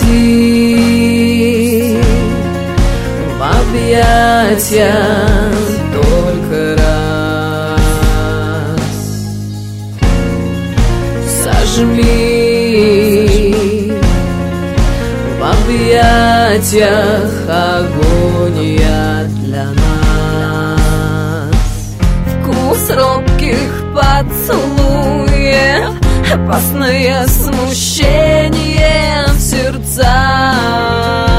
уйти в объятия только раз. Сожми в объятиях, агония для нас. Вкус робких поцелуев, опасное смущение в сердцах.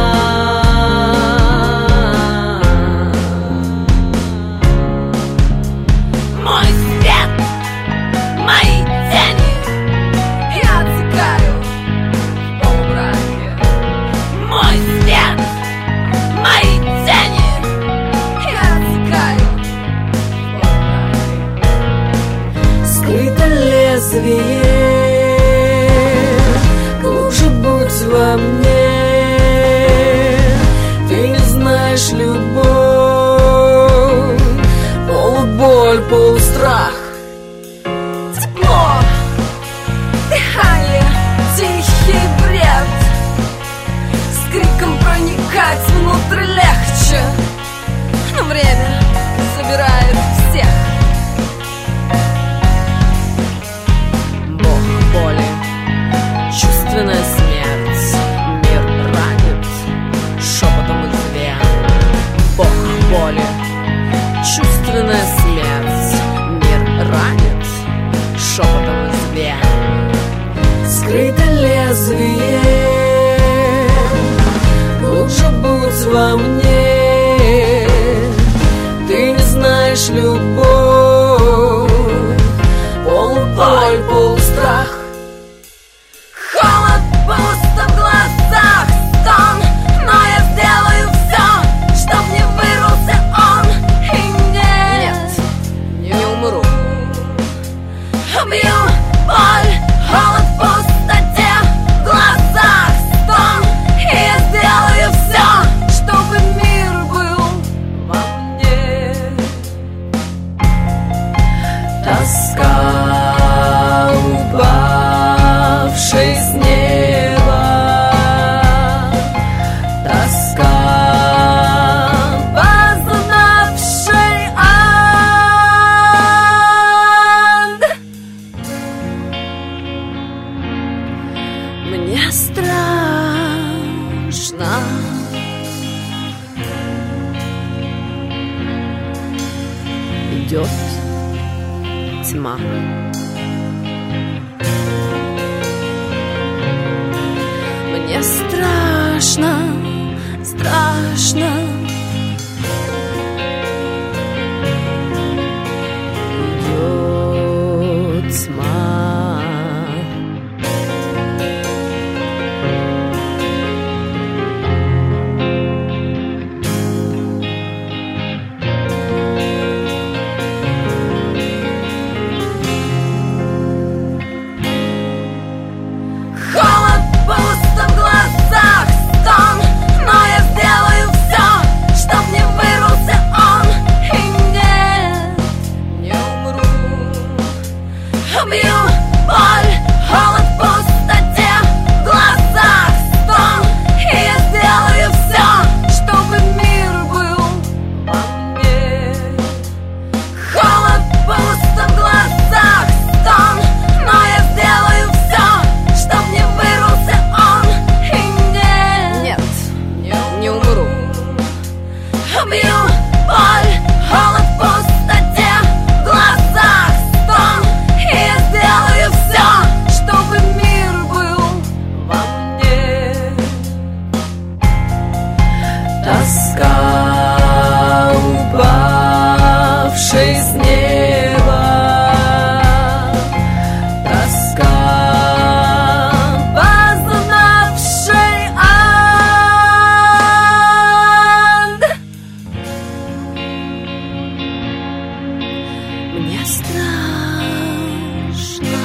Мой свет, мои тени, я отсекаю в полумраке. Мой свет, мои тени, я отсекаю в полумраке. Скрыто лезвие, глубже будь во мне. Ты не знаешь любовь, полуболь, полустрах. Тепло, дыхание, тихий бред. С криком проникать внутрь легче, но время забирает всех. Бог боли, чувственная смерть, мир ранит шепотом извне. Бог боли, чувственная смерть, мир ранит шепотом извне. Скрыто лезвие, глубже будь во мне. Ты не знаешь любовь, полуболь, полустрах. Холод, пусто в глазах, стон, но я сделаю все, чтоб не вырвался он. И нет, не умру. Убью боль, холод в пустоте, в глазах стон, и я сделаю все, чтобы мир был во мне. Тоска, упавшей с неба, тоска, познавшей ад. Мне страшно. Идет тьма. Мне страшно, страшно. Идет тьма. Холод, пусто в глазах, стон, но я сделаю все, чтоб не вырвался он. И нет, не умру. Убью боль, холод в пустоте, в глазах стон, и я сделаю все, чтобы мир был во мне. Холод, пусто в глазах, стон, но я сделаю все, чтоб не вырвался он. И нет, не умру. Убью боль, холод в пустоте, в глазах стон, и я сделаю все, чтобы мир был во мне. Тоска, упавшей с неба, тоска, познавшей ад. Мне страшно.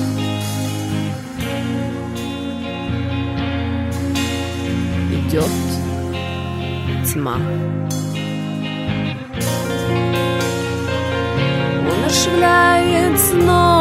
Идет тьма. Он оживляет снова